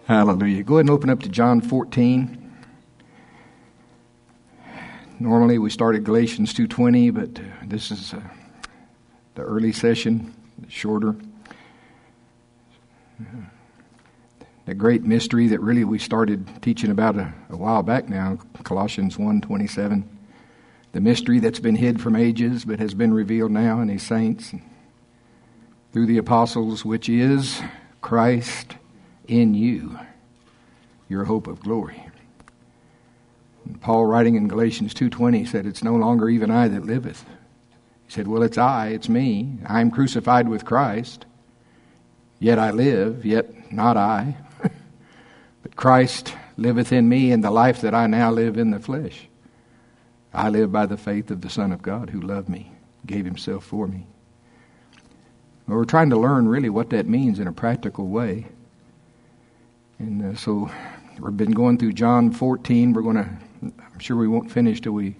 Hallelujah. Go ahead and open up to John 14. Normally we start at Galatians 2:20, but this is the early session, shorter. The great mystery that really we started teaching about a while back now, Colossians 1:27. The mystery that's been hid from ages but has been revealed now in His saints through the apostles, which is Christ in you, your hope of glory. And Paul, writing in Galatians 2:20, said, "It's no longer even I that liveth." He said, "Well, it's I, it's me. I am crucified with Christ. Yet I live, yet not I. But Christ liveth in me, and the life that I now live in the flesh. I live by the faith of the Son of God who loved me, gave Himself for me." Well, we're trying to learn really what that means in a practical way. And so we've been going through John 14. I'm sure we won't finish till we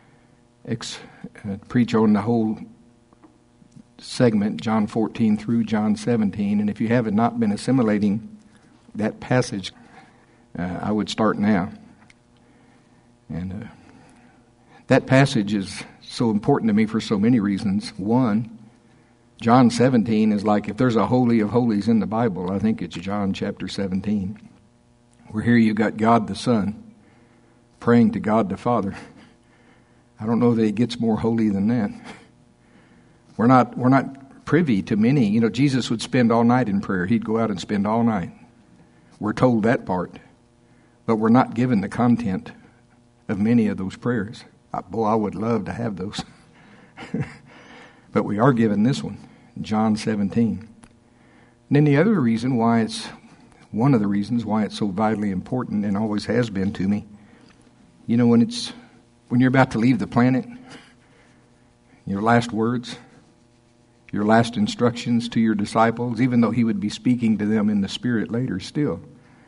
preach on the whole segment, John 14 through John 17. And if you have not been assimilating that passage, I would start now. And that passage is so important to me for so many reasons. One, John 17 is like, if there's a holy of holies in the Bible, I think it's John chapter 17. Where here you got God the Son praying to God the Father. I don't know that it gets more holy than that. We're not privy to many. You know, Jesus would spend all night in prayer. He'd go out and spend all night. We're told that part. But we're not given the content of many of those prayers. Boy, I would love to have those. But we are given this one, John 17. And then the other reason why one of the reasons why it's so vitally important and always has been to me, you know, when you're about to leave the planet, your last words, your last instructions to your disciples, even though He would be speaking to them in the Spirit later still,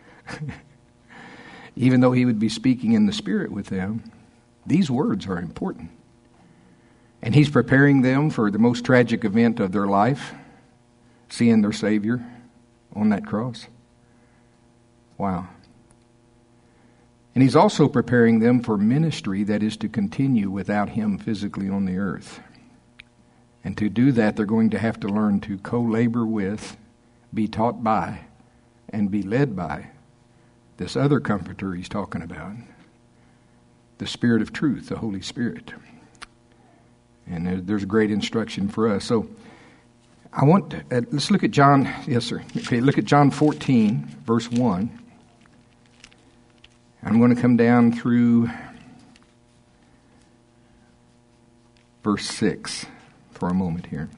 even though He would be speaking in the Spirit with them, these words are important. And He's preparing them for the most tragic event of their life, seeing their Savior on that cross. Wow. And He's also preparing them for ministry that is to continue without Him physically on the earth. And to do that, they're going to have to learn to co-labor with, be taught by, and be led by this other Comforter He's talking about, the Spirit of truth, the Holy Spirit. And there's great instruction for us. So let's look at John. Yes, sir. Okay, look at John 14, verse 1. I'm going to come down through verse 6 for a moment here.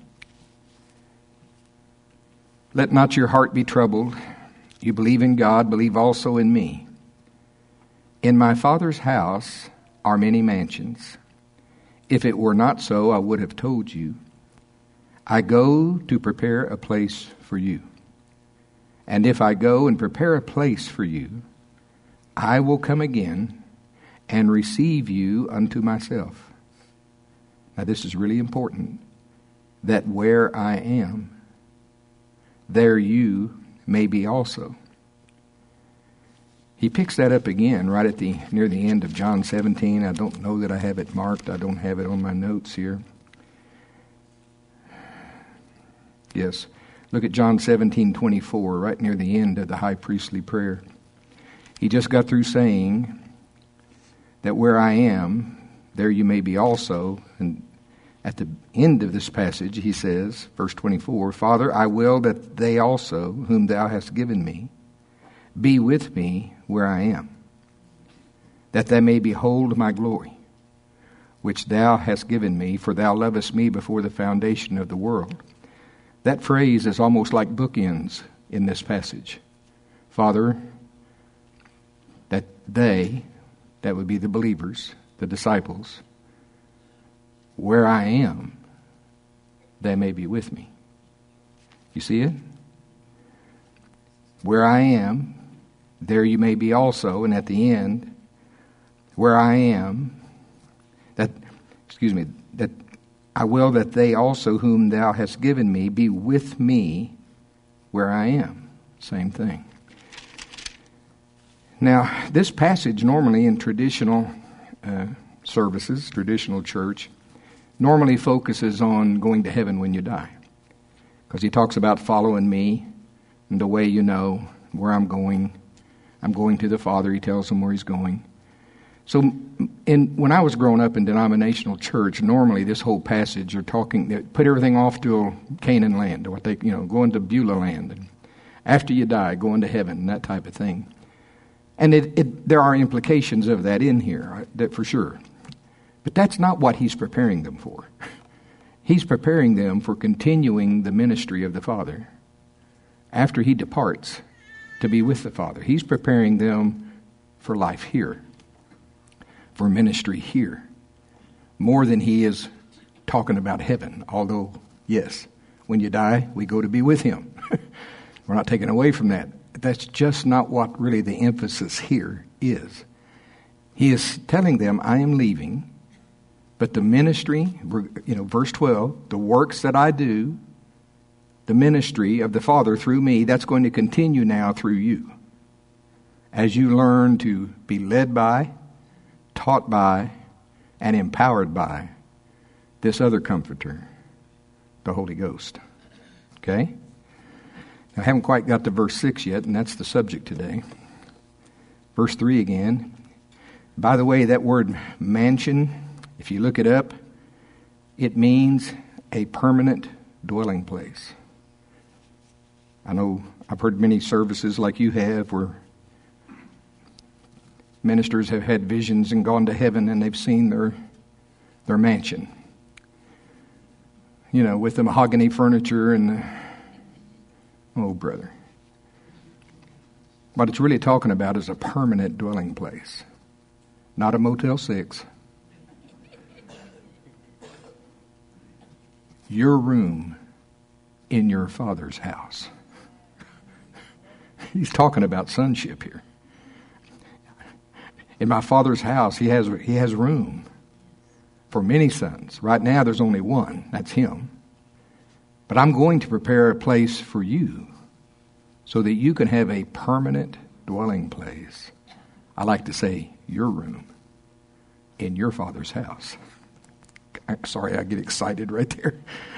"Let not your heart be troubled. You believe in God, believe also in me. In my Father's house are many mansions. If it were not so, I would have told you. I go to prepare a place for you. And if I go and prepare a place for you, I will come again and receive you unto myself." Now this is really important. "That where I am, there you may be also." He picks that up again right near the end of John 17. I don't know that I have it marked. I don't have it on my notes here. Yes. Look at John 17:24, right near the end of the high priestly prayer. He just got through saying that where I am, there you may be also. And at the end of this passage, he says, verse 24, "Father, I will that they also, whom thou hast given me, be with me where I am, that they may behold my glory, which thou hast given me, for thou lovest me before the foundation of the world." That phrase is almost like bookends in this passage. Father, that they, that would be the believers, the disciples, where I am, they may be with me. You see it? Where I am, there you may be also. And at the end, where I am, that I will that they also whom thou hast given me be with me where I am. Same thing. Now, this passage normally in traditional services, traditional church, normally focuses on going to heaven when you die. Because he talks about following me and the way you know where I'm going. I'm going to the Father. He tells them where he's going. So when I was growing up in denominational church, normally this whole passage are talking, they put everything off to Canaan land, or what they, going to Beulah land. And after you die, going to heaven, that type of thing. And there are implications of that in here, that for sure. But that's not what he's preparing them for. He's preparing them for continuing the ministry of the Father after he departs to be with the Father. He's preparing them for life here, for ministry here, more than he is talking about heaven. Although, yes, when you die, we go to be with him. We're not taken away from that. That's just not what really the emphasis here is. He is telling them, I am leaving, but the ministry, verse 12, the works that I do, the ministry of the Father through me, that's going to continue now through you. As you learn to be led by, taught by, and empowered by this other Comforter, the Holy Ghost. Okay? I haven't quite got to verse 6 yet, and that's the subject today. Verse 3 again. By the way, that word mansion, if you look it up, it means a permanent dwelling place. I know I've heard many services like you have where ministers have had visions and gone to heaven and they've seen their mansion. With the mahogany furniture and oh, brother. What it's really talking about is a permanent dwelling place, not a Motel 6. Your room in your Father's house. He's talking about sonship here. In my Father's house, he has room for many sons. Right now, there's only one. That's him. But I'm going to prepare a place for you so that you can have a permanent dwelling place. I like to say, your room in your Father's house. I'm sorry, I get excited right there.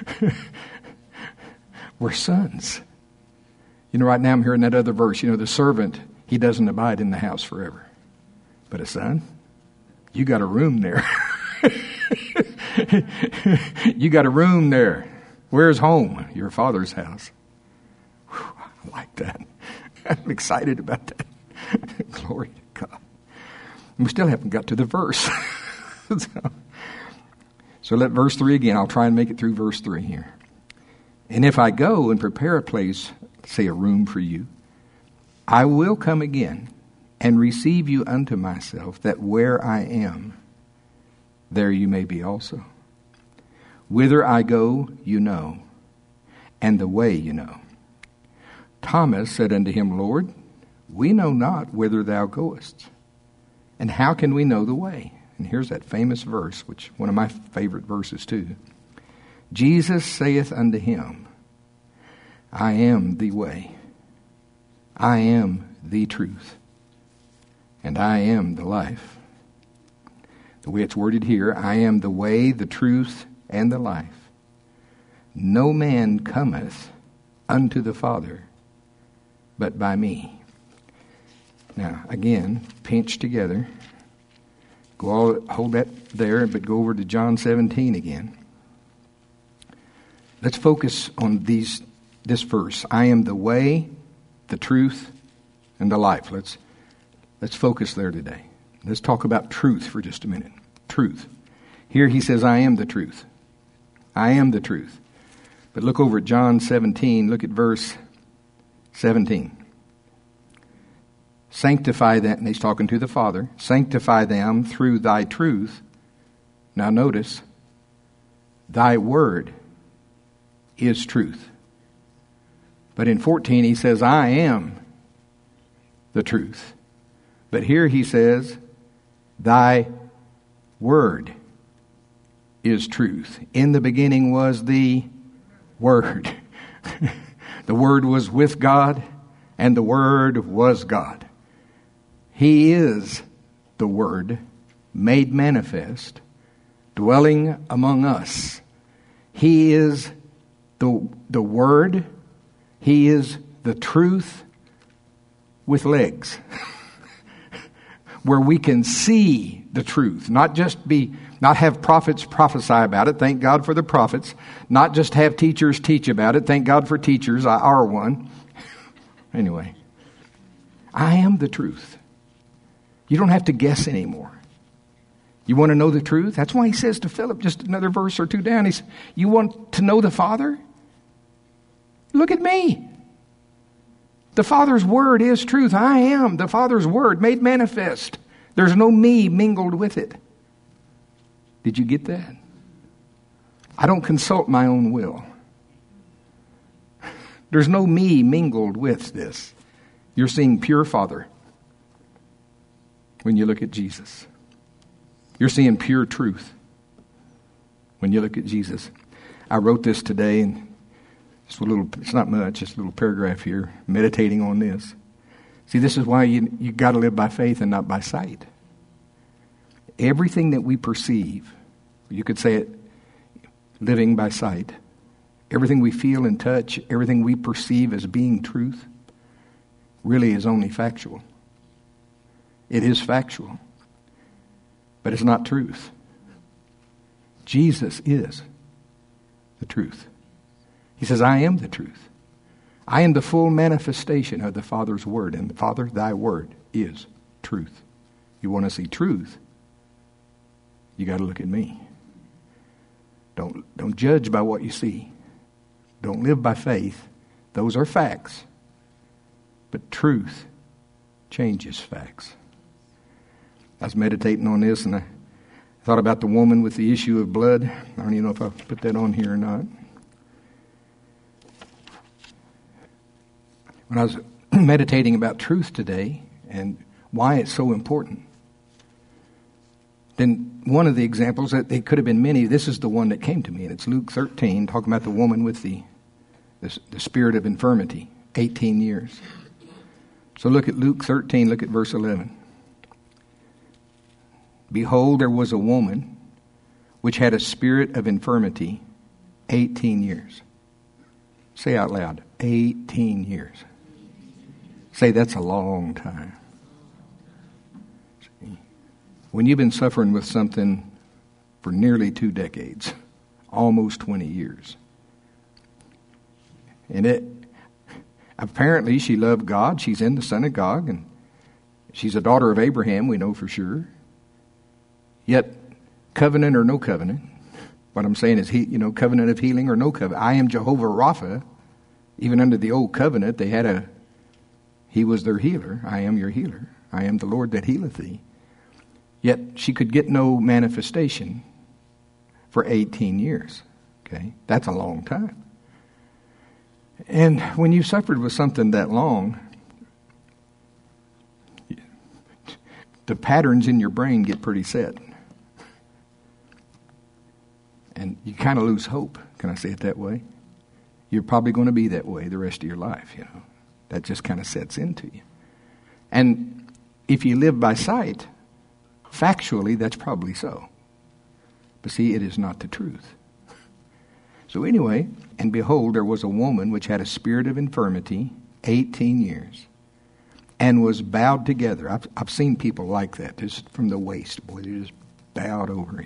We're sons. Right now I'm hearing that other verse. The servant, he doesn't abide in the house forever. But a son, you got a room there. You got a room there. Where's home? Your Father's house. Whew, I like that. I'm excited about that. Glory to God. And we still haven't got to the verse. So let verse 3 again. I'll try and make it through verse 3 here. And if I go and prepare a place, say a room for you, I will come again and receive you unto myself, that where I am, there you may be also. Whither I go, you know, and the way you know. Thomas said unto him, Lord, we know not whither thou goest, and how can we know the way? And here's that famous verse, which one of my favorite verses too. Jesus saith unto him, I am the way, I am the truth, and I am the life. The way it's worded here, I am the way, the truth, and the life. No man cometh unto the Father but by me. Now, again, pinch together. Hold that there, but go over to John 17 again. Let's focus on this verse. I am the way, the truth, and the life. Let's focus there today. Let's talk about truth for just a minute. Truth. Here he says, I am the truth. I am the truth. But look over at John 17. Look at verse 17. Sanctify them, and he's talking to the Father. Sanctify them through thy truth. Now notice, thy word is truth. But in 14 he says, I am the truth. But here he says, thy word is truth. In the beginning was the Word. The Word was with God, and the Word was God. He is the Word made manifest, dwelling among us. He is the Word. He is the truth with legs. Where we can see the truth, not have prophets prophesy about it. Thank God for the prophets. Not just have teachers teach about it. Thank God for teachers. I are one. Anyway, I am the truth. You don't have to guess anymore. You want to know the truth? That's why he says to Philip, just another verse or two down, he says, you want to know the Father? Look at me. The Father's Word is truth. I am the Father's Word made manifest. There's no me mingled with it. Did you get that? I don't consult my own will. There's no me mingled with this. You're seeing pure Father when you look at Jesus. You're seeing pure truth when you look at Jesus. I wrote this today, and it's not much, just a little paragraph here, meditating on this. See, this is why you got to live by faith and not by sight. Everything that we perceive, you could say it, living by sight. Everything we feel and touch, everything we perceive as being truth, really is only factual. It is factual, but it's not truth. Jesus is the truth. He says, I am the truth. I am the full manifestation of the Father's Word. And Father, thy Word is truth. You want to see truth, you got to look at me. Don't judge by what you see. Don't live by faith. Those are facts. But truth changes facts. I was meditating on this, and I thought about the woman with the issue of blood. I don't even know if I put that on here or not. When I was meditating about truth today and why it's so important, then one of the examples, that they could have been many, this is the one that came to me, and it's Luke 13, talking about the woman with the spirit of infirmity, 18 years. So look at Luke 13, look at verse 11. Behold, there was a woman which had a spirit of infirmity 18 years. Say out loud, 18 years. Say, that's a long time. When you've been suffering with something for nearly 2 decades, almost 20 years, and apparently she loved God. She's in the synagogue, and she's a daughter of Abraham, we know for sure. Yet, covenant or no covenant, what I'm saying is, covenant of healing or no covenant. I am Jehovah Rapha. Even under the old covenant, he was their healer. I am your healer. I am the Lord that healeth thee. Yet she could get no manifestation for 18 years. Okay, that's a long time. And when you suffered with something that long, the patterns in your brain get pretty set. And you kind of lose hope. Can I say it that way? You're probably going to be that way the rest of your life, That just kind of sets into you. And if you live by sight, factually, that's probably so. But see, it is not the truth. So anyway, and behold, there was a woman which had a spirit of infirmity 18 years and was bowed together. I've seen people like that, just from the waist. Boy, they just bowed over,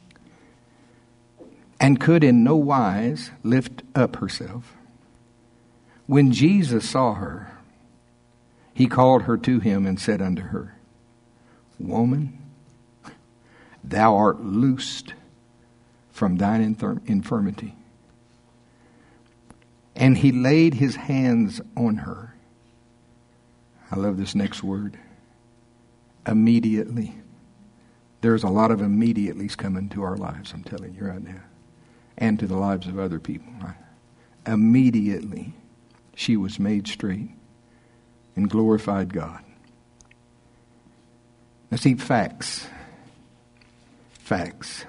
And could in no wise lift up herself. When Jesus saw her, he called her to him and said unto her, Woman, thou art loosed from thine infirmity. And he laid his hands on her. I love this next word. Immediately. There's a lot of immediatelys coming to our lives, I'm telling you right now. And to the lives of other people. Immediately, she was made straight and glorified God. Now see, facts. Facts.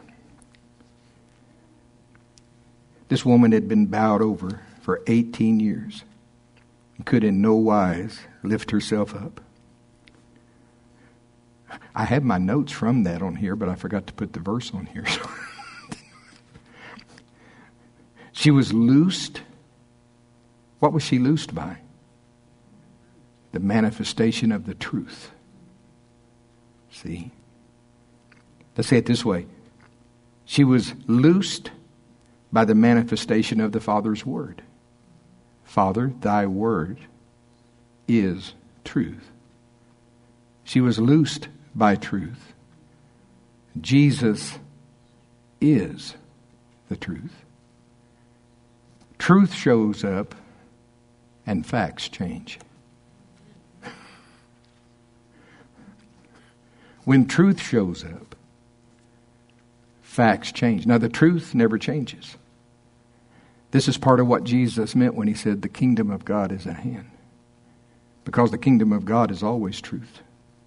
This woman had been bowed over for 18 years and could in no wise lift herself up. I have my notes from that on here, but I forgot to put the verse on here. She was loosed. What was she loosed by? The manifestation of the truth. See? Let's say it this way. She was loosed by the manifestation of the Father's word. Father, thy word is truth. She was loosed by truth. Jesus is the truth. Truth shows up and facts change. When truth shows up, facts change. Now, the truth never changes. This is part of what Jesus meant when he said the kingdom of God is at hand. Because the kingdom of God is always truth.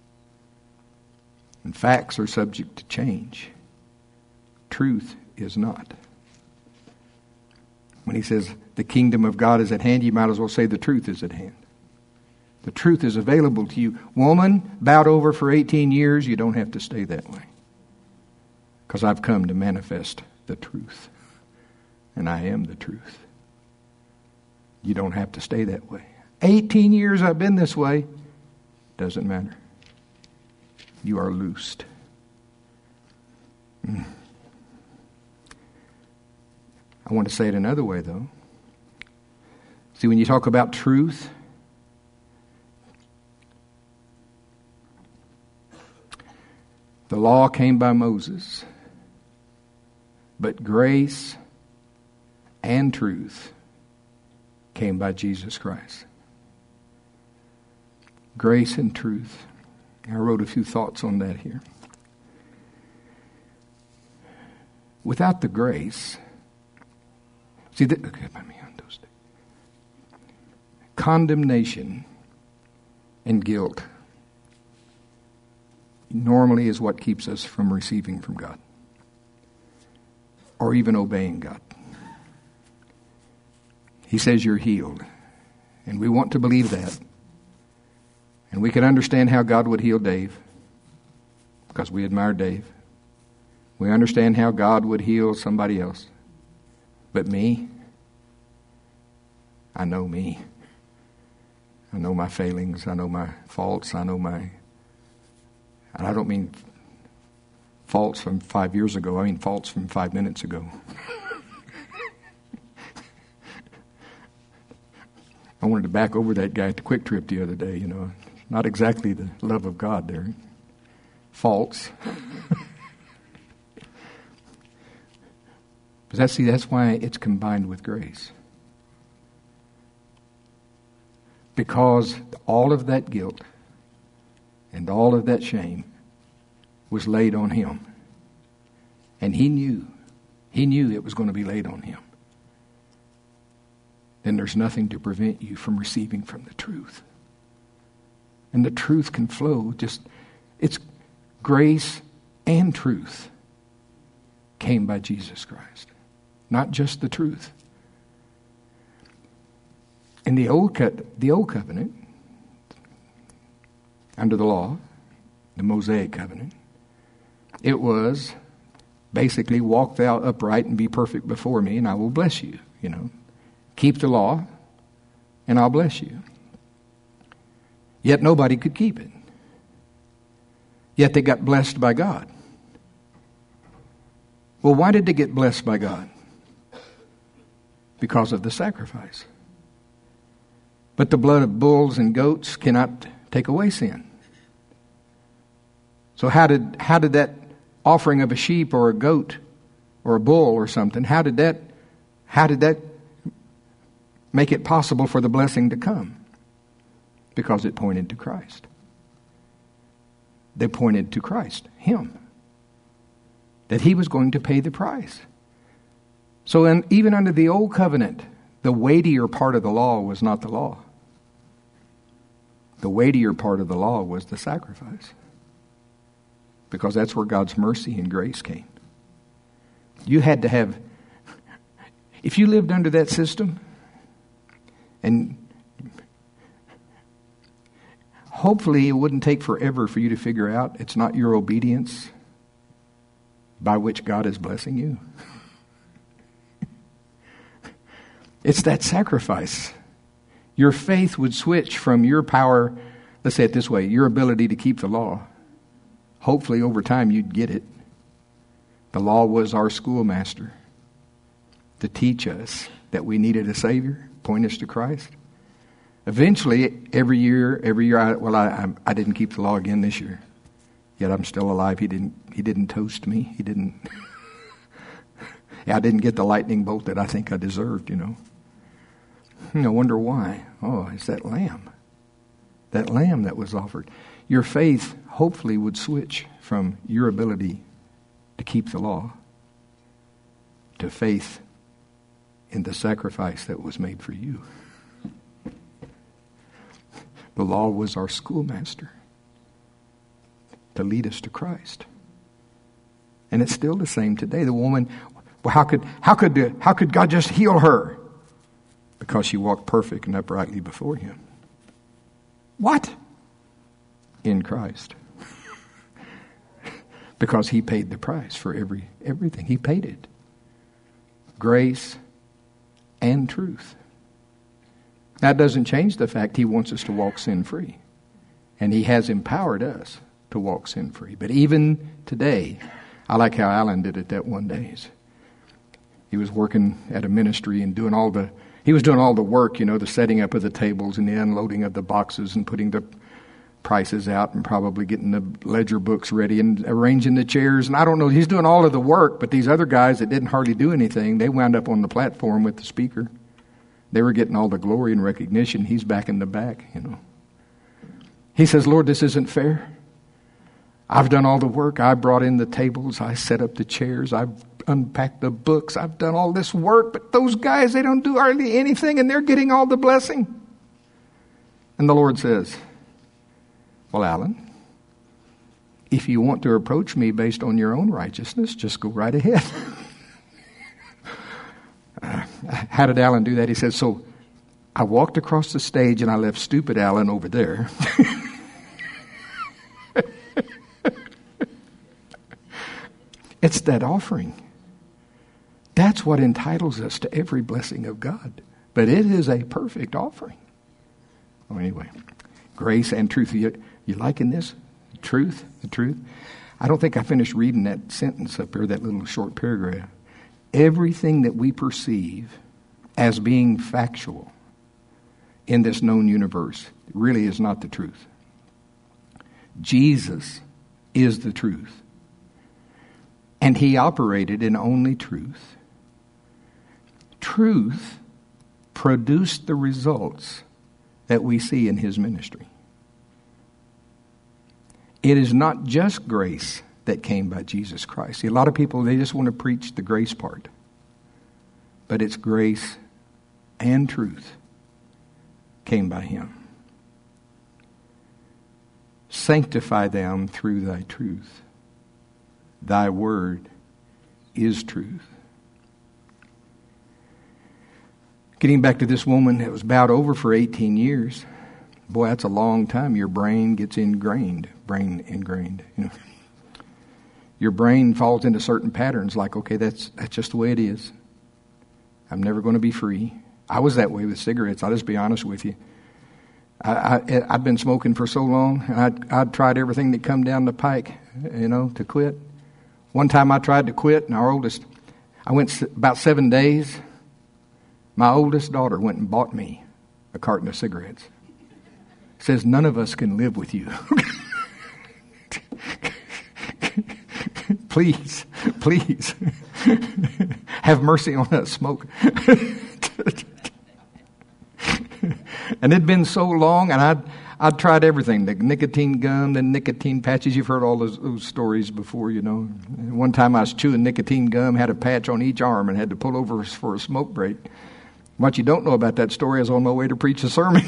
And facts are subject to change. Truth is not. When he says the kingdom of God is at hand, you might as well say the truth is at hand. The truth is available to you. Woman, bowed over for 18 years, you don't have to stay that way. Because I've come to manifest the truth. And I am the truth. You don't have to stay that way. 18 years I've been this way. Doesn't matter. You are loosed. I want to say it another way, though. See, when you talk about truth, the law came by Moses, but grace and truth came by Jesus Christ. Grace and truth. I wrote a few thoughts on that here. Without the grace, see, condemnation and guilt normally is what keeps us from receiving from God or even obeying God. He says you're healed, and we want to believe that. And we can understand how God would heal Dave because we admire Dave. We understand how God would heal somebody else. But me, I know me. I know my failings. I know my faults. I know my... And I don't mean faults from 5 years ago. I mean faults from 5 minutes ago. I wanted to back over that guy at the Quick Trip the other day, you know. Not exactly the love of God there. Faults. But that's why it's combined with grace. Because all of that guilt and all of that shame was laid on him. And he knew it was going to be laid on him. Then there's nothing to prevent you from receiving from the truth. And the truth can flow. It's grace and truth came by Jesus Christ. Not just the truth. In the old covenant, under the law, the Mosaic covenant, it was basically walk thou upright and be perfect before me and I will bless you, you know. Keep the law and I'll bless you. Yet nobody could keep it. Yet they got blessed by God. Well, why did they get blessed by God? Because of the sacrifice. But the blood of bulls and goats cannot take away sin. So how did that offering of a sheep or a goat or a bull or something, how did that make it possible for the blessing to come? Because it pointed to Christ. They pointed to Christ, Him. That He was going to pay the price. So even under the old covenant, the weightier part of the law was not the law. The weightier part of the law was the sacrifice. Because that's where God's mercy and grace came. You had to have, if you lived under that system, and hopefully it wouldn't take forever for you to figure out it's not your obedience by which God is blessing you. It's that sacrifice. Your faith would switch from your power, let's say it this way, your ability to keep the law. Hopefully over time you'd get it. The law was our schoolmaster to teach us that we needed a Savior, point us to Christ. Eventually, every year, I didn't keep the law again this year. Yet I'm still alive. He didn't toast me. He didn't. I didn't get the lightning bolt that I think I deserved, I wonder why. Oh, it's that lamb. That lamb that was offered. Your faith hopefully would switch from your ability to keep the law to faith in the sacrifice that was made for you. The law was our schoolmaster to lead us to Christ. And it's still the same today. The woman, well, how could God just heal her? Because she walked perfect and uprightly before Him. What? In Christ. Because He paid the price for everything. He paid it. Grace and truth. That doesn't change the fact He wants us to walk sin-free. And He has empowered us to walk sin-free. But even today, I like how Alan did it that one day. He was working at a ministry and doing all the work, the setting up of the tables and the unloading of the boxes and putting the prices out and probably getting the ledger books ready and arranging the chairs. And I don't know, he's doing all of the work, but these other guys that didn't hardly do anything, they wound up on the platform with the speaker. They were getting all the glory and recognition. He's back in the back, He says, Lord, this isn't fair. I've done all the work. I brought in the tables. I set up the chairs. I've unpacked the books. I've done all this work. But those guys, they don't do hardly anything, and they're getting all the blessing. And the Lord says, well, Alan, if you want to approach me based on your own righteousness, just go right ahead. How did Alan do that? He said, so I walked across the stage and I left stupid Alan over there. It's that offering. That's what entitles us to every blessing of God. But it is a perfect offering. Oh, anyway, grace and truth. You liking this? The truth? I don't think I finished reading that sentence up here, that little short paragraph. Everything that we perceive as being factual in this known universe really is not the truth. Jesus is the truth. And He operated in only truth. Truth produced the results that we see in His ministry. It is not just grace that came by Jesus Christ. See, a lot of people, they just want to preach the grace part. But it's grace and truth came by Him. Sanctify them through Thy truth. Thy word is truth. Getting back to this woman that was bowed over for 18 years. Boy, that's a long time. Your brain gets ingrained. Your brain falls into certain patterns like, okay, that's just the way it is. I'm never going to be free. I was that way with cigarettes. I'll just be honest with you. I'd been smoking for so long, and I'd tried everything that come down the pike, to quit. One time I tried to quit, and I went about 7 days. My oldest daughter went and bought me a carton of cigarettes. Says, none of us can live with you. Please, have mercy on us, smoke. And it'd been so long, and I'd tried everything, the nicotine gum, the nicotine patches. You've heard all those stories before, One time I was chewing nicotine gum, had a patch on each arm, and had to pull over for a smoke break. What you don't know about that story is on my way to preach a sermon.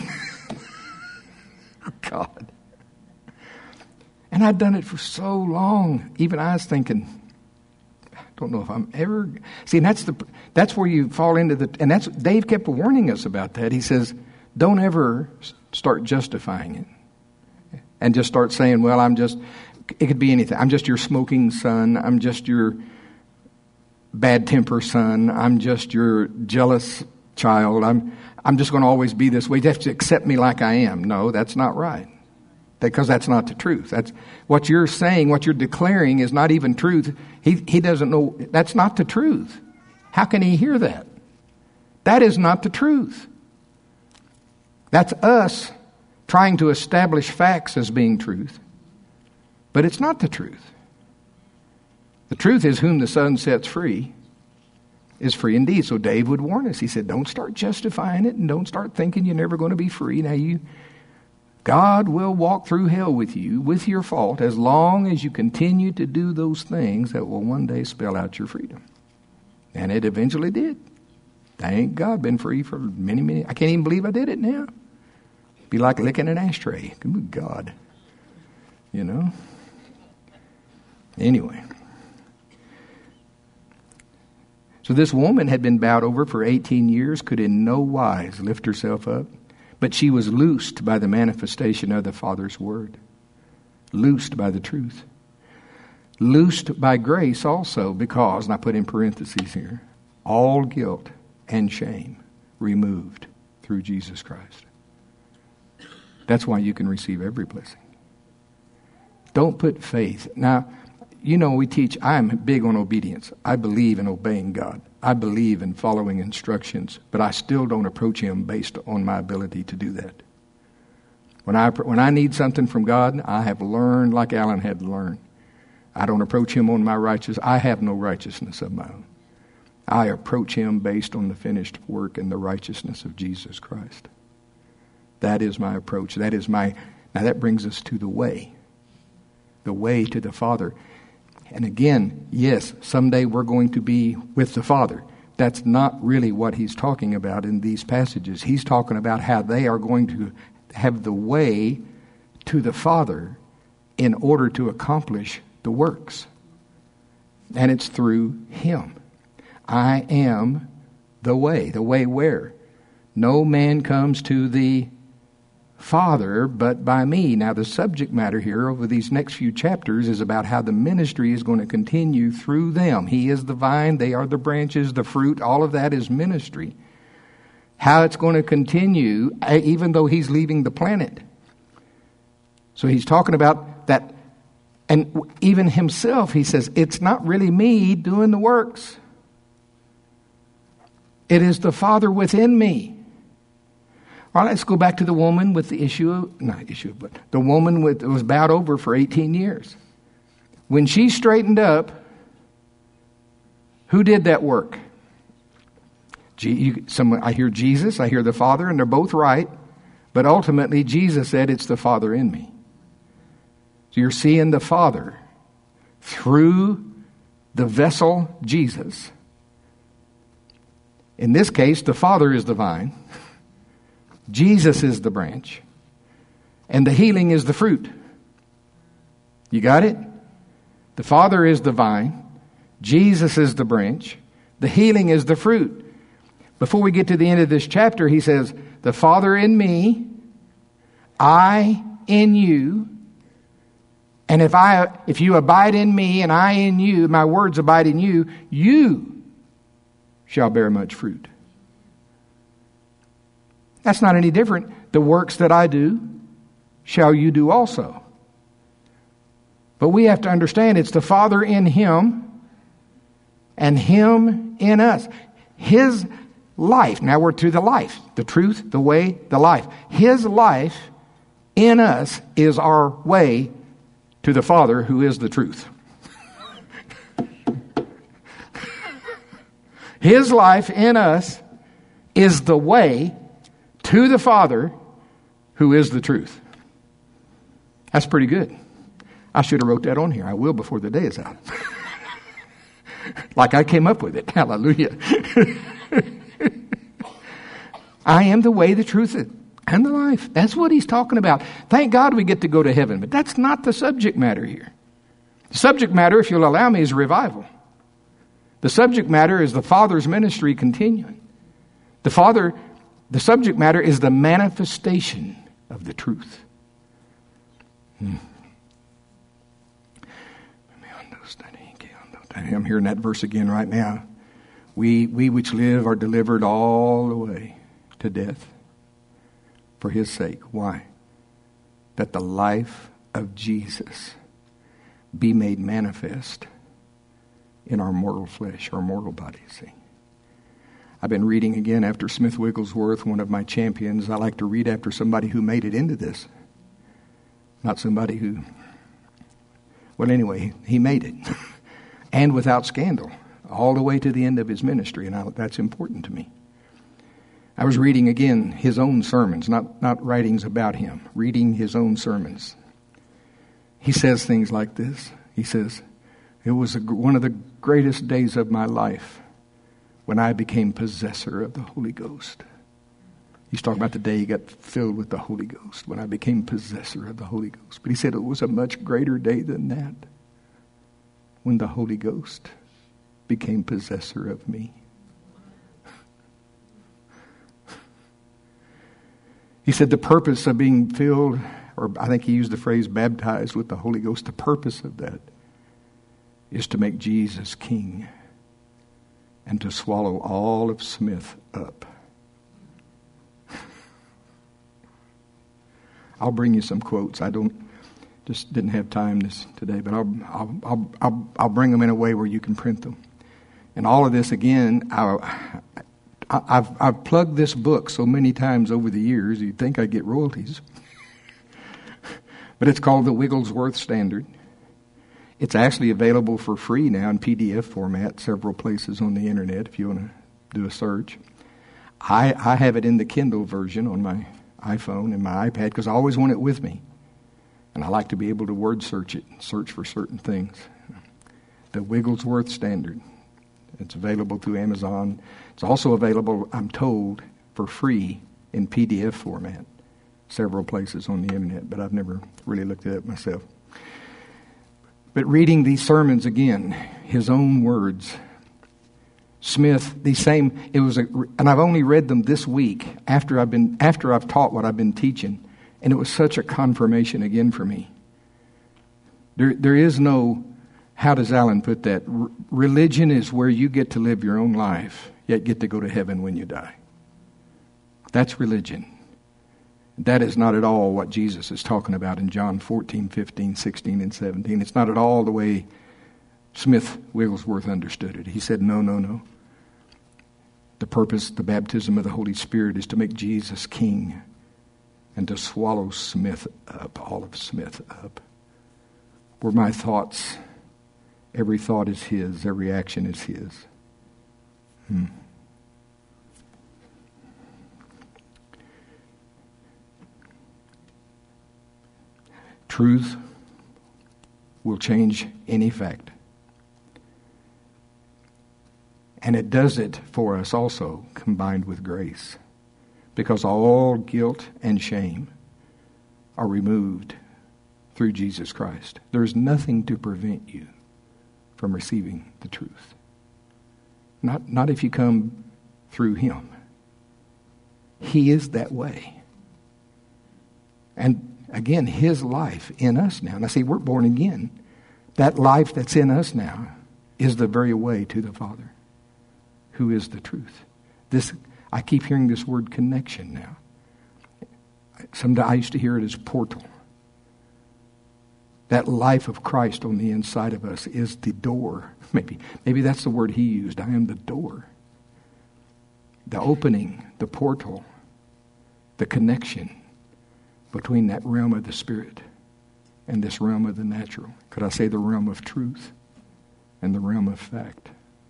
God. And I'd done it for so long. Even I was thinking, I don't know if I'm ever... See, and that's where you fall into and Dave kept warning us about that. He says, don't ever start justifying it. and just start saying, well, it could be anything. I'm just your smoking son. I'm just your bad temper son. I'm just your jealous child. I'm just going to always be this way. You have to accept me like I am. No, that's not right. Because that's not the truth. That's what you're saying, what you're declaring is not even truth. He doesn't know. That's not the truth. How can he hear that? That is not the truth. That's us trying to establish facts as being truth. But it's not the truth. The truth is, whom the Son sets free is free indeed. So Dave would warn us. He said, don't start justifying it and don't start thinking you're never going to be free. Now God will walk through hell with you, with your fault, as long as you continue to do those things that will one day spell out your freedom. And it eventually did. Thank God, been free for many, I can't even believe I did it now. Be like licking an ashtray. Good God. You know? Anyway. So this woman had been bowed over for 18 years, could in no wise lift herself up. But she was loosed by the manifestation of the Father's word. Loosed by the truth. Loosed by grace also, because, and I put in parentheses here, all guilt and shame removed through Jesus Christ. That's why you can receive every blessing. Don't put faith. Now, you know, we teach, I'm big on obedience. I believe in obeying God. I believe in following instructions, but I still don't approach him based on my ability to do that. When I need something from God, I have learned like Alan had to learn. I don't approach him on my righteousness. I have no righteousness of my own. I approach him based on the finished work and the righteousness of Jesus Christ. That is my approach. Now that brings us to the way to the Father. And again, yes, someday we're going to be with the Father. That's not really what he's talking about in these passages. He's talking about how they are going to have the way to the Father in order to accomplish the works. And it's through him. I am the way. The way where? No man comes to the Father but by me. Now the subject matter here over these next few chapters is about how the ministry is going to continue through them. He is the vine, they are the branches, the fruit, all of that is ministry. How it's going to continue even though he's leaving the planet. So he's talking about that, and even himself he says, it's not really me doing the works. It is the Father within me. All right, let's go back to the woman with the the woman was bowed over for 18 years. When she straightened up, who did that work? I hear Jesus, I hear the Father, and they're both right. But ultimately, Jesus said, it's the Father in me. So you're seeing the Father through the vessel, Jesus. In this case, the Father is the vine. Jesus is the branch. And the healing is the fruit. You got it? The Father is the vine. Jesus is the branch. The healing is the fruit. Before we get to the end of this chapter, he says, the Father in me, I in you. And if you abide in me and I in you, my words abide in you, you shall bear much fruit. That's not any different. The works that I do, shall you do also. But we have to understand it's the Father in him and him in us. His life. Now we're to the life. The truth, the way, the life. His life in us is our way to the Father who is the truth. His life in us is the way to the Father who is the truth. That's pretty good. I should have wrote that on here. I will before the day is out. Like I came up with it. Hallelujah. I am the way, the truth, and the life. That's what he's talking about. Thank God we get to go to heaven. But that's not the subject matter here. The subject matter, if you'll allow me, is revival. The subject matter is the Father's ministry continuing. The subject matter is the manifestation of the truth. I'm hearing that verse again right now. We which live are delivered all the way to death for his sake. Why? That the life of Jesus be made manifest in our mortal flesh, our mortal body. See, I've been reading again after Smith Wigglesworth, one of my champions. I like to read after somebody who made it into this. Not somebody who, well, anyway, he made it. And without scandal, all the way to the end of his ministry. And that's important to me. I was reading again his own sermons, not writings about him, reading his own sermons. He says things like this. He says, it was one of the greatest days of my life when I became possessor of the Holy Ghost. He's talking about the day he got filled with the Holy Ghost, when I became possessor of the Holy Ghost. But he said it was a much greater day than that, when the Holy Ghost became possessor of me. He said the purpose of being filled, or I think he used the phrase baptized with the Holy Ghost, the purpose of that is to make Jesus king and to swallow all of Smith up. I'll bring you some quotes. Just didn't have time today, but I'll bring them in a way where you can print them. And all of this again, I've plugged this book so many times over the years. You'd think I'd get royalties, but it's called the Wigglesworth Standard. It's actually available for free now in PDF format, several places on the internet if you want to do a search. I have it in the Kindle version on my iPhone and my iPad because I always want it with me. And I like to be able to word search it, search for certain things. The Wigglesworth Standard. It's available through Amazon. It's also available, I'm told, for free in PDF format. Several places on the internet, but I've never really looked it up myself. But reading these sermons again, his own words, Smith, and I've only read them this week after I've taught what I've been teaching. And it was such a confirmation again for me. There is no, how does Alan put that? Religion is where you get to live your own life, yet get to go to heaven when you die. That's religion. That is not at all what Jesus is talking about in John 14, 15, 16, and 17. It's not at all the way Smith Wigglesworth understood it. He said, no. The purpose, the baptism of the Holy Spirit is to make Jesus king and to swallow Smith up, all of Smith up. Where my thoughts, every thought is his, every action is his. Truth will change any fact. And it does it for us also, combined with grace. Because all guilt and shame are removed through Jesus Christ. There's nothing to prevent you from receiving the truth. Not if you come through him. He is that way. And again, his life in us now. Now see, we're born again. That life that's in us now is the very way to the Father, who is the truth. I keep hearing this word connection now. I used to hear it as portal. That life of Christ on the inside of us is the door. Maybe that's the word he used. I am the door. The opening, the portal, the connection between that realm of the Spirit and this realm of the natural. Could I say the realm of truth and the realm of fact?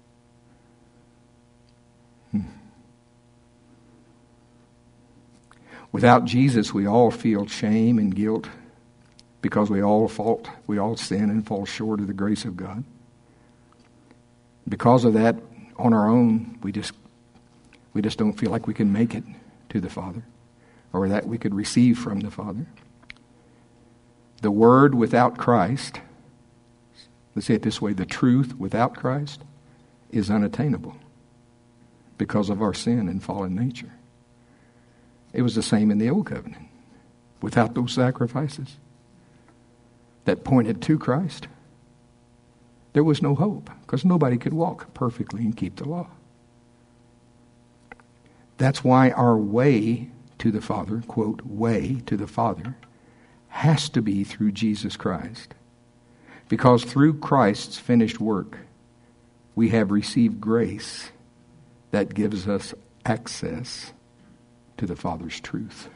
Without Jesus, we all feel shame and guilt because we all sin and fall short of the grace of God. Because of that, on our own, we just don't feel like we can make it to the Father, or that we could receive from the Father. The Word without Christ, let's say it this way, the truth without Christ is unattainable because of our sin and fallen nature. It was the same in the Old Covenant. Without those sacrifices, that pointed to Christ, there was no hope because nobody could walk perfectly and keep the law. That's why our way to the Father, quote, way to the Father, has to be through Jesus Christ. Because through Christ's finished work, we have received grace that gives us access to the Father's truth.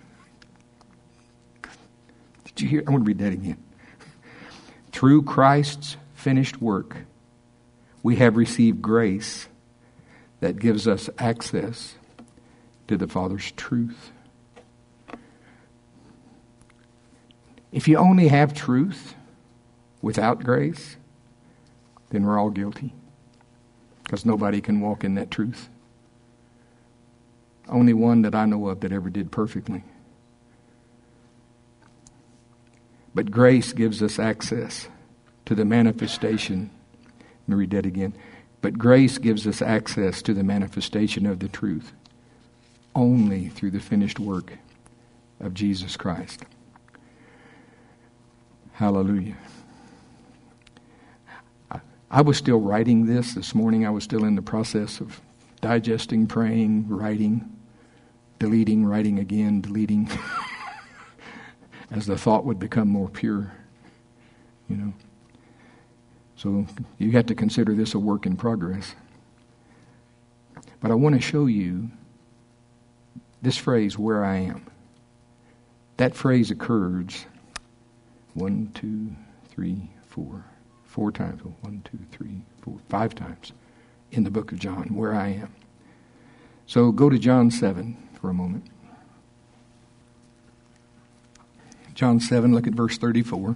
Did you hear? I want to read that again. Through Christ's finished work, we have received grace that gives us access to the Father's truth. If you only have truth without grace, then we're all guilty. Because nobody can walk in that truth. Only one that I know of that ever did perfectly. But grace gives us access to the manifestation. Let me read that again. But grace gives us access to the manifestation of the truth only through the finished work of Jesus Christ. Hallelujah. I was still writing this morning. I was still in the process of digesting, praying, writing, deleting, writing again, deleting, as the thought would become more pure, you know. So you have to consider this a work in progress. But I want to show you this phrase, where I am. That phrase occurs 1, 2, 3, 4. 4 times. 1, 2, 3, 4, 5 times in the book of John, where I am. So go to John 7 for a moment. John 7, look at verse 34.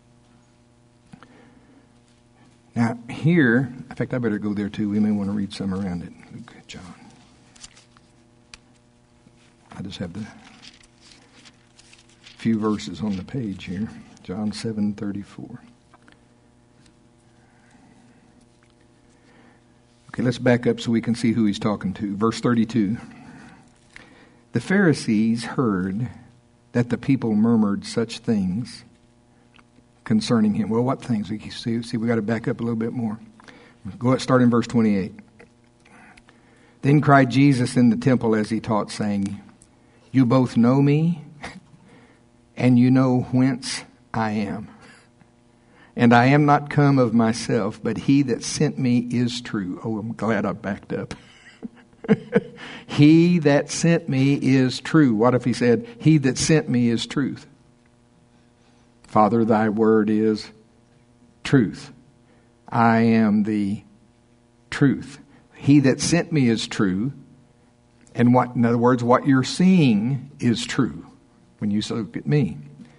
Now here, in fact, I better go there too. We may want to read some around it. Luke, John. I just have the few verses on the page here. John 7:34. Okay, let's back up so we can see who he's talking to. Verse 32. The Pharisees heard that the people murmured such things concerning him. Well, what things? We see, we got to back up a little bit more. Go ahead, start in verse 28. Then cried Jesus in the temple as he taught, saying, You both know me, and you know whence I am. And I am not come of myself, but he that sent me is true. Oh, I'm glad I backed up. He that sent me is true. What if he said, He that sent me is truth? Father, thy word is truth. I am the truth. He that sent me is true. And what, in other words, what you're seeing is true when you look at me.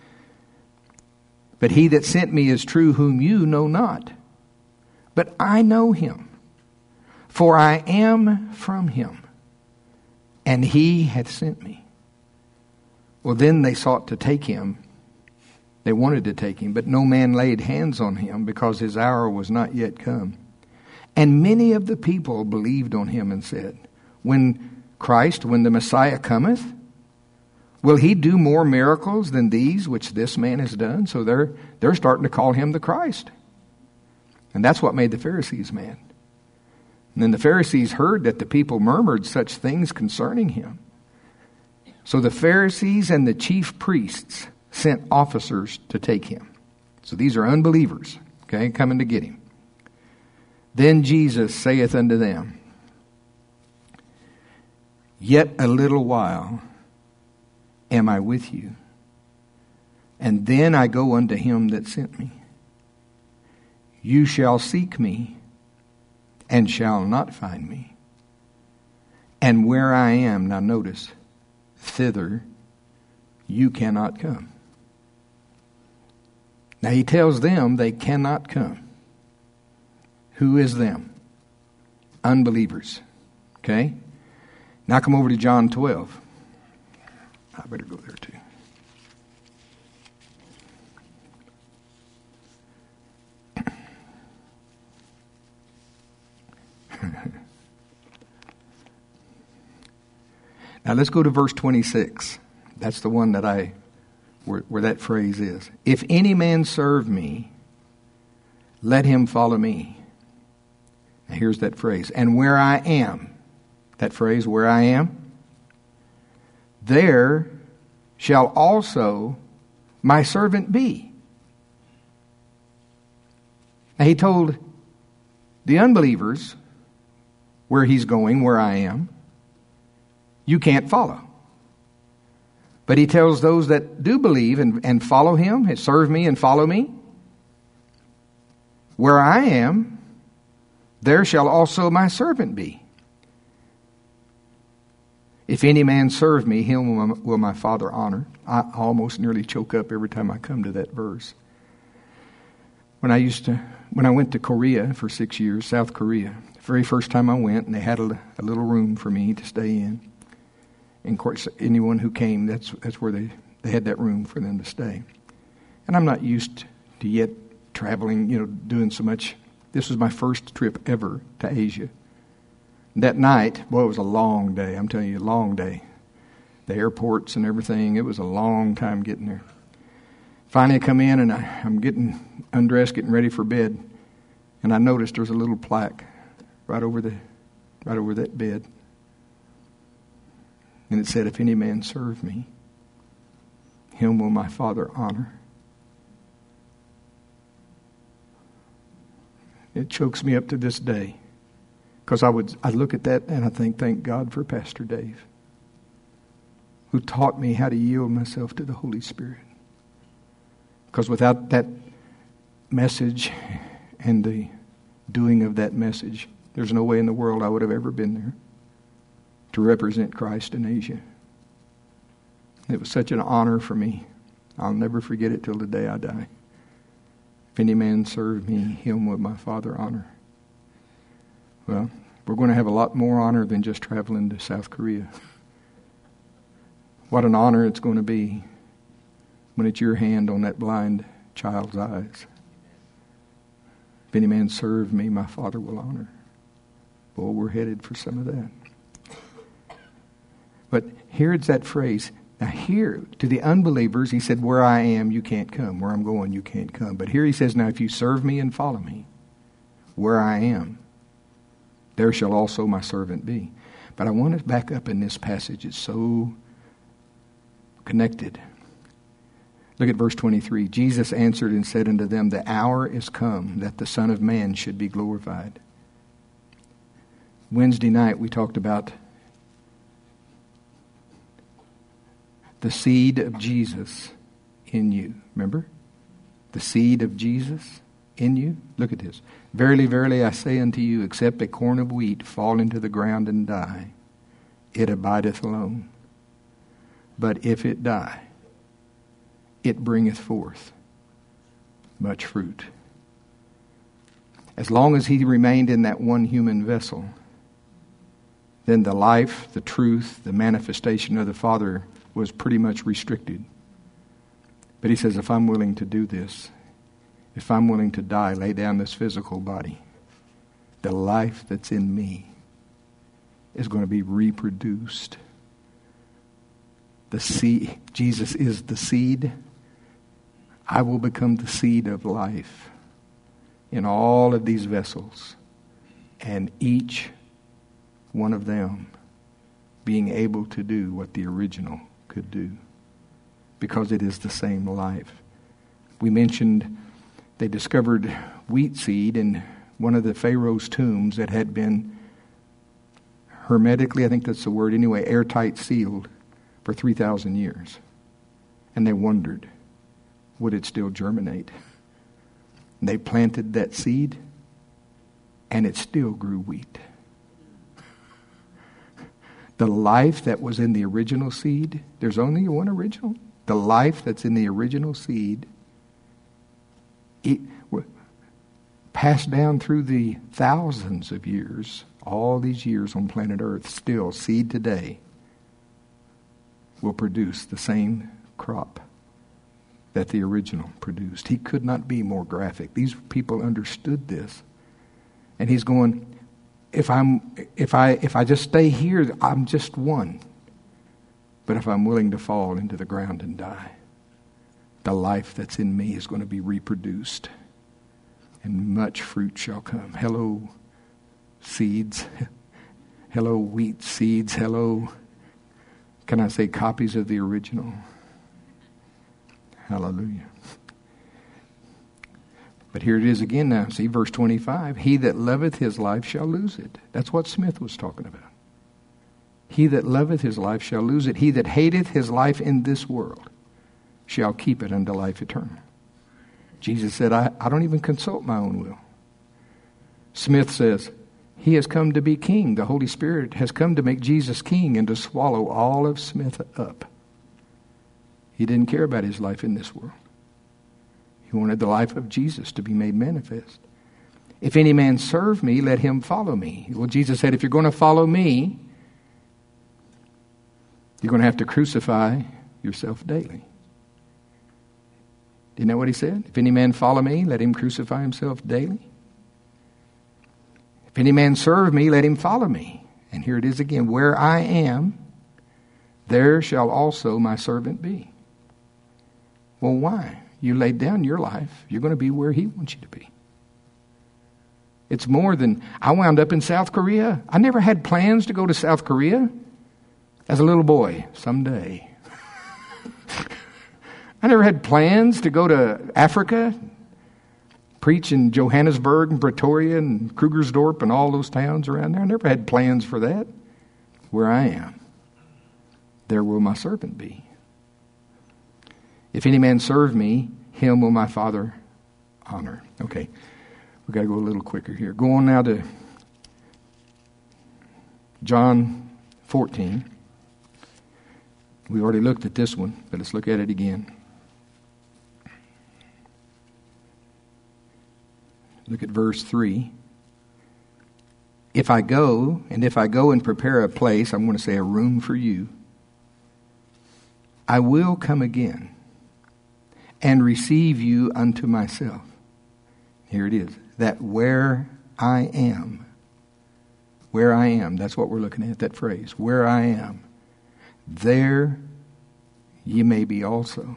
But he that sent me is true, whom you know not. But I know him, for I am from him, and he hath sent me. Well, then they sought to take him. They wanted to take him, but no man laid hands on him, because his hour was not yet come. And many of the people believed on him and said, when the Messiah cometh, will he do more miracles than these which this man has done? So they're starting to call him the Christ. And that's what made the Pharisees mad. And then the Pharisees heard that the people murmured such things concerning him. So the Pharisees and the chief priests sent officers to take him. So these are unbelievers, okay, coming to get him. Then Jesus saith unto them, Yet a little while am I with you, and then I go unto him that sent me. You shall seek me, and shall not find me. And where I am, now notice, thither you cannot come. Now he tells them they cannot come. Who is them? Unbelievers. Okay? Now come over to John 12. I better go there too. Now let's go to verse 26. That's the one that I where that phrase is. If any man serve me, let him follow me. Now here's that phrase. And where I am, that phrase, where I am, there shall also my servant be. Now he told the unbelievers where he's going, where I am, you can't follow. But he tells those that do believe and follow him, serve me and follow me, where I am, there shall also my servant be. If any man serve me, him will my Father honor. I almost nearly choke up every time I come to that verse. When I went to Korea for 6 years, South Korea, the very first time I went, and they had a little room for me to stay in. And of course, anyone who came, that's where they had that room for them to stay. And I'm not used to yet traveling, doing so much. This was my first trip ever to Asia. That night, boy, it was a long day. I'm telling you, a long day. The airports and everything, it was a long time getting there. Finally, I come in and I'm getting undressed, getting ready for bed, and I noticed there's a little plaque right over that bed. And it said, if any man serve me, him will my Father honor. It chokes me up to this day. Because I look at that and I think, thank God for Pastor Dave, who taught me how to yield myself to the Holy Spirit. Because without that message and the doing of that message, there's no way in the world I would have ever been there to represent Christ in Asia. It was such an honor for me. I'll never forget it till the day I die. If any man serve me, him will my Father honor. Well, we're going to have a lot more honor than just traveling to South Korea. What an honor it's going to be when it's your hand on that blind child's eyes. If any man serve me, my Father will honor. Well, we're headed for some of that. But here's that phrase. Now here, to the unbelievers, he said, where I am, you can't come. Where I'm going, you can't come. But here he says, now if you serve me and follow me, where I am, there shall also my servant be. But I want to back up in this passage. It's so connected. Look at verse 23. Jesus answered and said unto them, the hour is come that the Son of Man should be glorified. Wednesday night we talked about the seed of Jesus in you. Remember? The seed of Jesus in you. Look at this. Verily, verily, I say unto you, except a corn of wheat fall into the ground and die, it abideth alone. But if it die, it bringeth forth much fruit. As long as he remained in that one human vessel, then the life, the truth, the manifestation of the Father was pretty much restricted. But he says, if I'm willing to do this, if I'm willing to die, lay down this physical body, the life that's in me is going to be reproduced. The seed, Jesus is the seed. I will become the seed of life in all of these vessels, and each one of them being able to do what the original could do, because it is the same life. We mentioned they discovered wheat seed in one of the Pharaoh's tombs that had been hermetically, I think that's the word anyway, airtight sealed for 3,000 years. And they wondered, would it still germinate? And they planted that seed, and it still grew wheat. The life that was in the original seed, there's only one original. The life that's in the original seed, it passed down through the thousands of years, all these years on planet Earth, still seed today will produce the same crop that the original produced. He could not be more graphic. These people understood this. And he's going, if I just stay here, I'm just one. But if I'm willing to fall into the ground and die, the life that's in me is going to be reproduced, and much fruit shall come. Hello, seeds. Hello, wheat seeds. Hello, can I say copies of the original? Hallelujah. But here it is again now. See, verse 25. He that loveth his life shall lose it. That's what Smith was talking about. He that loveth his life shall lose it. He that hateth his life in this world shall keep it unto life eternal. Jesus said, I don't even consult my own will. Smith says, he has come to be king. The Holy Spirit has come to make Jesus king and to swallow all of Smith up. He didn't care about his life in this world. He wanted the life of Jesus to be made manifest. If any man serve me, let him follow me. Well, Jesus said, if you're going to follow me, you're going to have to crucify yourself daily. Do you know what he said? If any man follow me, let him crucify himself daily. If any man serve me, let him follow me. And here it is again. Where I am, there shall also my servant be. Well, why? You laid down your life. You're going to be where he wants you to be. It's more than, I wound up in South Korea. I never had plans to go to South Korea as a little boy. Someday. I never had plans to go to Africa, preach in Johannesburg and Pretoria and Krugersdorp and all those towns around there. I never had plans for that. Where I am, there will my servant be. If any man serve me, him will my Father honor. Okay, we've got to go a little quicker here. Go on now to John 14. We already looked at this one, but let's look at it again. Look at verse 3. If I go and prepare a place, I'm going to say a room for you, I will come again and receive you unto myself. Here it is. That where I am, that's what we're looking at, that phrase. Where I am, there ye may be also.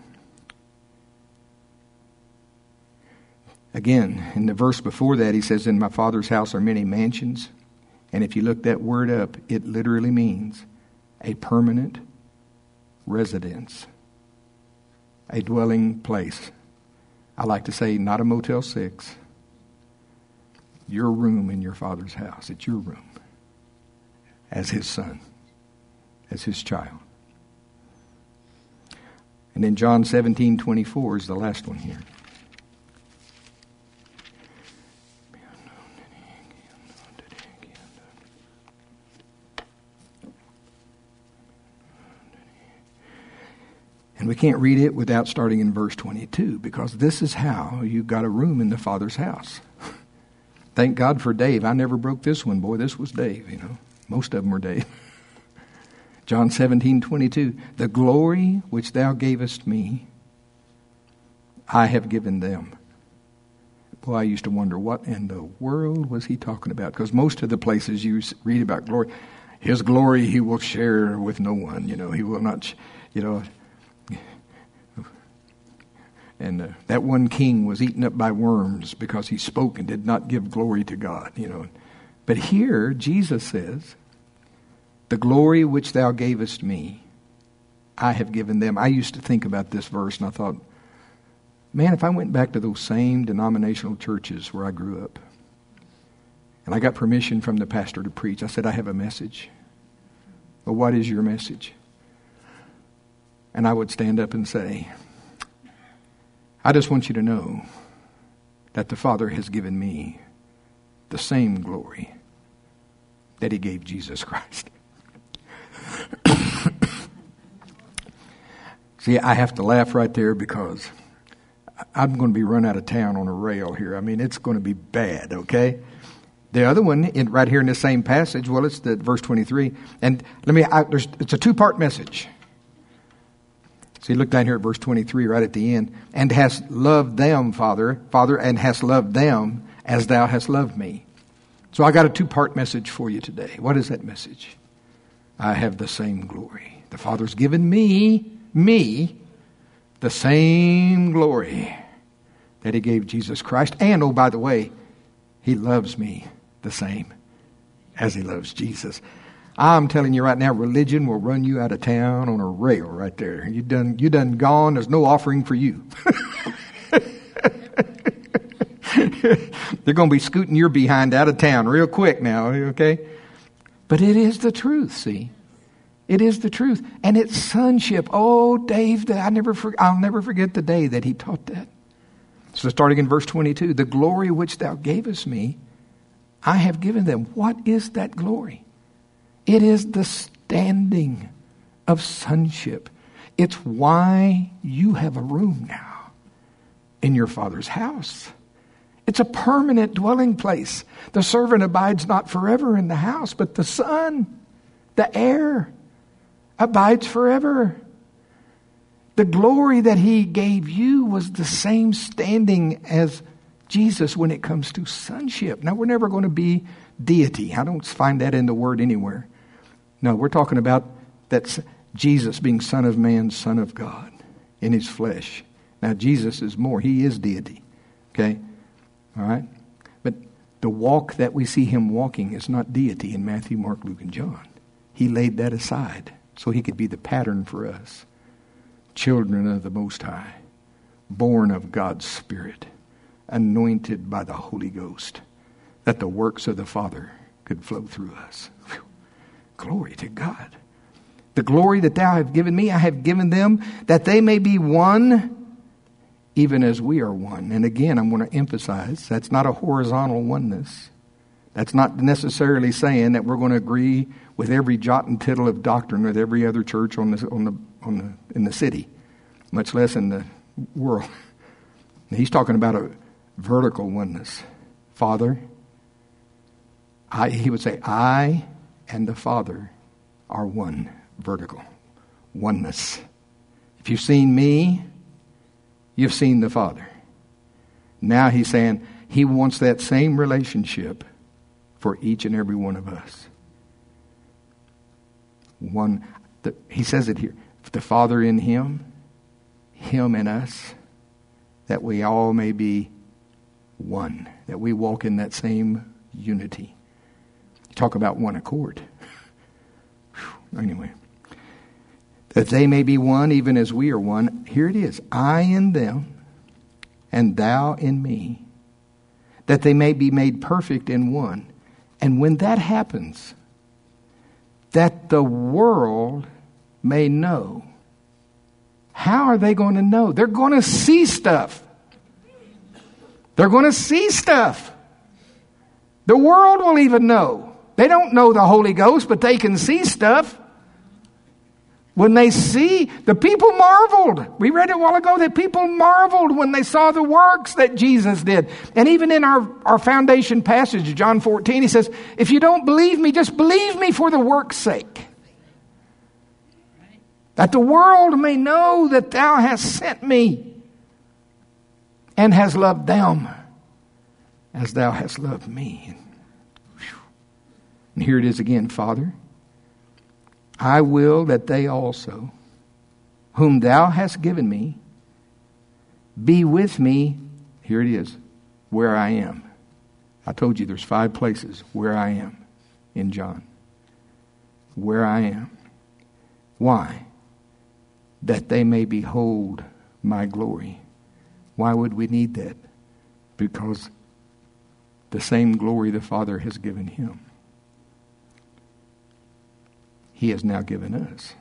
Again, in the verse before that, he says, in my Father's house are many mansions. And if you look that word up, it literally means a permanent residence, a dwelling place. I like to say, not a Motel 6. Your room in your Father's house. It's your room as his son, as his child. And then John 17:24 is the last one here. And we can't read it without starting in verse 22, because this is how you got a room in the Father's house. Thank God for Dave. I never broke this one. Boy, this was Dave, you know. Most of them were Dave. John 17:22. The glory which thou gavest me, I have given them. Boy, I used to wonder, what in the world was he talking about? Because most of the places you read about glory, his glory he will share with no one. You know, he will not, And that one king was eaten up by worms because he spoke and did not give glory to God, you know. But here, Jesus says, the glory which thou gavest me, I have given them. I used to think about this verse and I thought, man, if I went back to those same denominational churches where I grew up, and I got permission from the pastor to preach, I said, I have a message. Well, what is your message? And I would stand up and say, I just want you to know that the Father has given me the same glory that he gave Jesus Christ. See, I have to laugh right there because I'm going to be run out of town on a rail here. I mean, it's going to be bad, okay? The other one, right here in the same passage, well, it's the verse 23. And it's a two-part message. See, look down here at verse 23, right at the end. And hast loved them, Father, and hast loved them as thou hast loved me. So I got a two-part message for you today. What is that message? I have the same glory. The Father's given me, the same glory that he gave Jesus Christ. And, oh, by the way, he loves me the same as he loves Jesus. I'm telling you right now, religion will run you out of town on a rail right there. You done gone. There's no offering for you. They're going to be scooting your behind out of town real quick now, okay? But it is the truth, see? It is the truth. And it's sonship. Oh, Dave, I'll never forget the day that he taught that. So starting in verse 22, the glory which thou gavest me, I have given them. What is that glory? It is the standing of sonship. It's why you have a room now in your Father's house. It's a permanent dwelling place. The servant abides not forever in the house, but the Son, the heir, abides forever. The glory that he gave you was the same standing as Jesus when it comes to sonship. Now, we're never going to be deity. I don't find that in the word anywhere. No, we're talking about that Jesus being Son of Man, Son of God in his flesh. Now, Jesus is more. He is deity. Okay? All right? But the walk that we see him walking is not deity in Matthew, Mark, Luke, and John. He laid that aside so he could be the pattern for us. Children of the Most High, born of God's Spirit, anointed by the Holy Ghost, that the works of the Father could flow through us. Whew. Glory to God. The glory that thou hast given me, I have given them, that they may be one, even as we are one. And again, I'm going to emphasize, that's not a horizontal oneness. That's not necessarily saying that we're going to agree with every jot and tittle of doctrine with every other church in the city, much less in the world. He's talking about a vertical oneness. Father, he would say, I and the Father are one. Vertical oneness. If you've seen me, you've seen the Father. Now he's saying he wants that same relationship for each and every one of us. He says it here. The Father in him, him in us, that we all may be one, that we walk in that same unity. Talk about one accord. Anyway. That they may be one even as we are one. Here it is. I in them and thou in me. That they may be made perfect in one. And when that happens, that the world may know. How are they going to know? They're going to see stuff. They're going to see stuff. The world will even know. They don't know the Holy Ghost, but they can see stuff. When they see, the people marveled. We read it a while ago that people marveled when they saw the works that Jesus did. And even in our foundation passage, John 14, he says, if you don't believe me, just believe me for the work's sake. That the world may know that thou hast sent me and has loved them as thou hast loved me. And here it is again, Father. I will that they also, whom thou hast given me, be with me, here it is, where I am. I told you there's 5 places where I am in John. Where I am. Why? That they may behold my glory. Why would we need that? Because the same glory the Father has given him, he has now given us.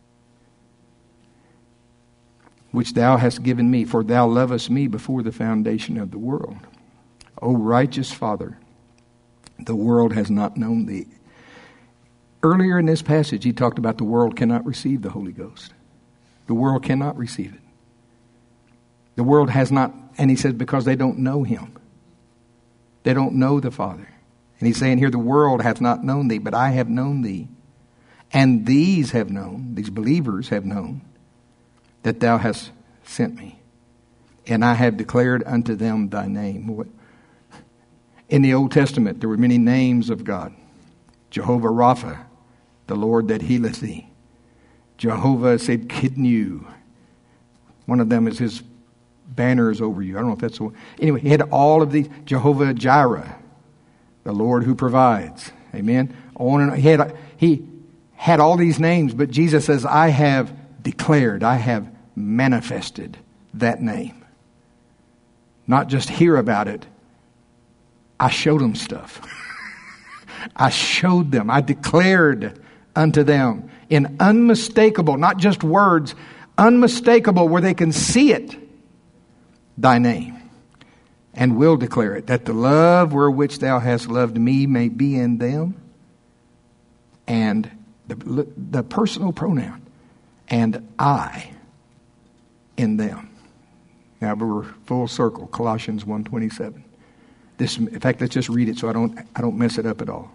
Which thou hast given me, for thou lovest me before the foundation of the world. O righteous Father, the world has not known thee. Earlier in this passage, he talked about the world cannot receive the Holy Ghost. The world cannot receive it. The world has not, and he says because they don't know him. They don't know the Father. And he's saying here, the world hath not known thee, but I have known thee. And these have known, these believers have known, that thou hast sent me. And I have declared unto them thy name. In the Old Testament, there were many names of God. Jehovah Rapha, the Lord that healeth thee. Jehovah Sidkidnu, One of them is his banner is over you. I don't know if that's the one. Anyway, he had all of these. Jehovah Jireh, the Lord who provides. Amen. On and he had all these names, but Jesus says, I have declared, I have manifested that name. Not just hear about it. I showed them stuff. I showed them. I declared unto them in unmistakable, not just words, unmistakable where they can see it, thy name, and will declare it, that the love wherewith thou hast loved me may be in them, and the personal pronoun, and I in them. Now we're full circle, Colossians 1:27. In fact, let's just read it so I don't mess it up at all.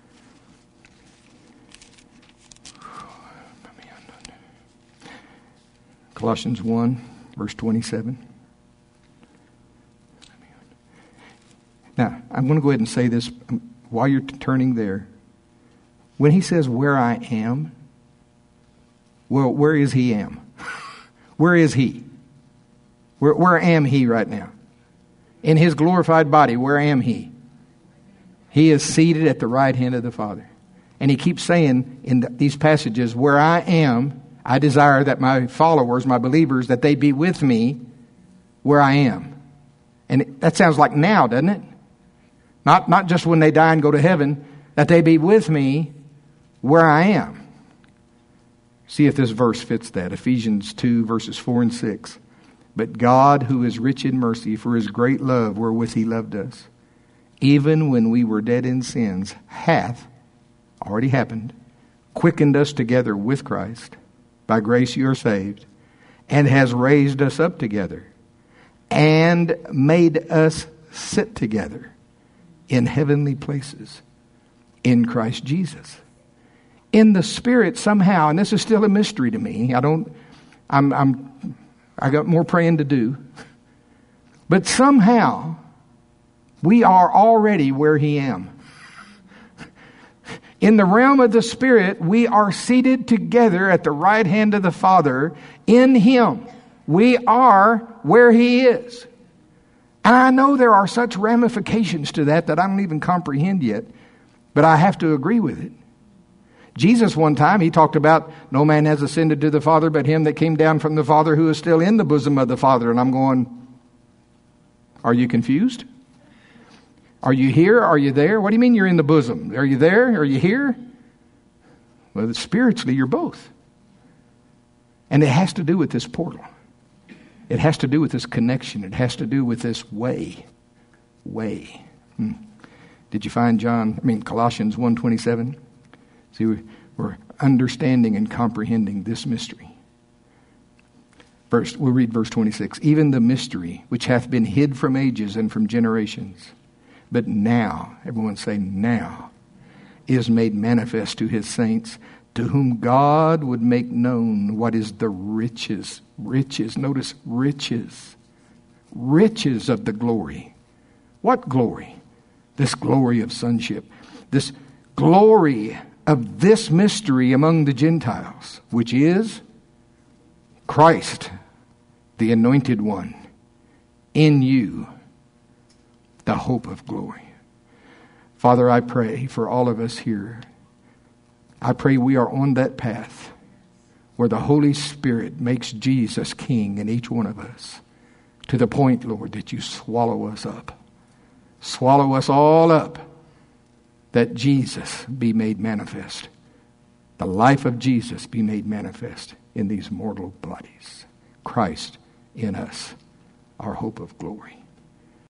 Colossians 1, verse 27. Now, I'm going to go ahead and say this while you're turning there. When he says, where I am, well, where is he am? Where is he? Where am he right now? In his glorified body, where am he? He is seated at the right hand of the Father. And he keeps saying in these passages, where I am, I desire that my followers, my believers, that they be with me where I am. And that sounds like now, doesn't it? Not just when they die and go to heaven, that they be with me where I am. See if this verse fits that. Ephesians 2, verses 4 and 6. But God, who is rich in mercy, for his great love wherewith he loved us, even when we were dead in sins, hath, already happened, quickened us together with Christ. By grace you are saved, and has raised us up together, and made us sit together in heavenly places in Christ Jesus. In the Spirit somehow, and this is still a mystery to me. I got more praying to do. But somehow, we are already where he am. In the realm of the Spirit, we are seated together at the right hand of the Father in him. We are where he is. And I know there are such ramifications to that I don't even comprehend yet, but I have to agree with it. Jesus one time, he talked about no man has ascended to the Father but him that came down from the Father who is still in the bosom of the Father. And I'm going, are you confused? Are you here? Are you there? What do you mean you're in the bosom? Are you there? Are you here? Well, spiritually, you're both. And it has to do with this portal. It has to do with this connection. It has to do with this way. Did you find Colossians 1:27? See, we're understanding and comprehending this mystery. First, we'll read verse 26. Even the mystery which hath been hid from ages and from generations, but now, everyone say now, is made manifest to his saints, to whom God would make known what is the riches, notice riches of the glory. What glory? This glory of sonship. This glory of this mystery among the Gentiles, which is Christ, the anointed one, in you, the hope of glory. Father, I pray for all of us here. I pray we are on that path where the Holy Spirit makes Jesus King in each one of us, to the point, Lord, that you swallow us up. Swallow us all up, that Jesus be made manifest. The life of Jesus be made manifest in these mortal bodies. Christ in us, our hope of glory.